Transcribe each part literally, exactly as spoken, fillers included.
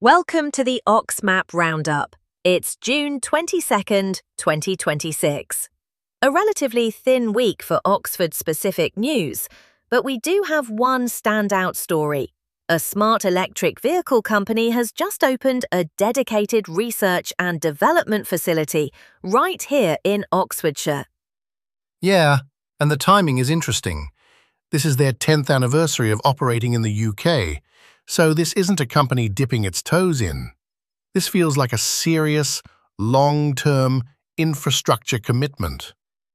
Welcome to the OxMap Roundup. It's June twenty-second, twenty twenty-six. A relatively thin week for Oxford-specific news, but we do have one standout story. A smart electric vehicle company has just opened a dedicated research and development facility right here in Oxfordshire. Yeah, and the timing is interesting. This is their tenth anniversary of operating in the U K, so this isn't a company dipping its toes in. This feels like a serious, long-term infrastructure commitment.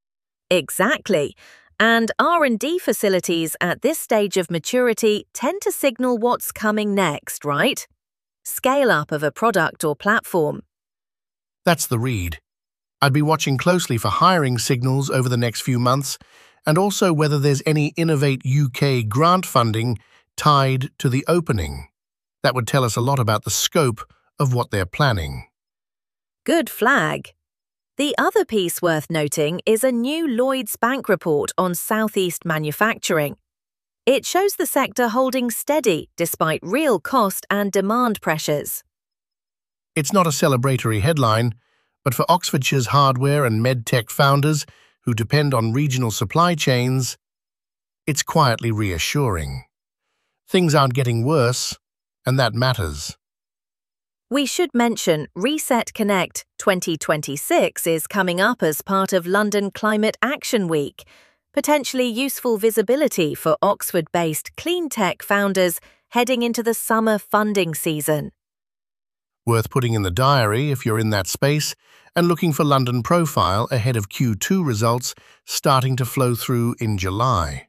Exactly. And R and D facilities at this stage of maturity tend to signal what's coming next, right? Scale-up of a product or platform. That's the read. I'd be watching closely for hiring signals over the next few months, and also whether there's any Innovate U K grant funding tied to the opening. That would tell us a lot about the scope of what they're planning. Good flag. The other piece worth noting is a new Lloyds Bank report on Southeast manufacturing. It shows the sector holding steady despite real cost and demand pressures. It's not a celebratory headline, but for Oxfordshire's hardware and medtech founders who depend on regional supply chains, it's quietly reassuring. Things aren't getting worse, and that matters. We should mention Reset Connect twenty twenty-six is coming up as part of London Climate Action Week, potentially useful visibility for Oxford-based clean tech founders heading into the summer funding season. Worth putting in the diary if you're in that space and looking for London profile ahead of Q two results starting to flow through in July.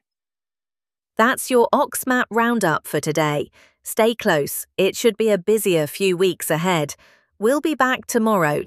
That's your OxMap Roundup for today. Stay close, it should be a busier few weeks ahead. We'll be back tomorrow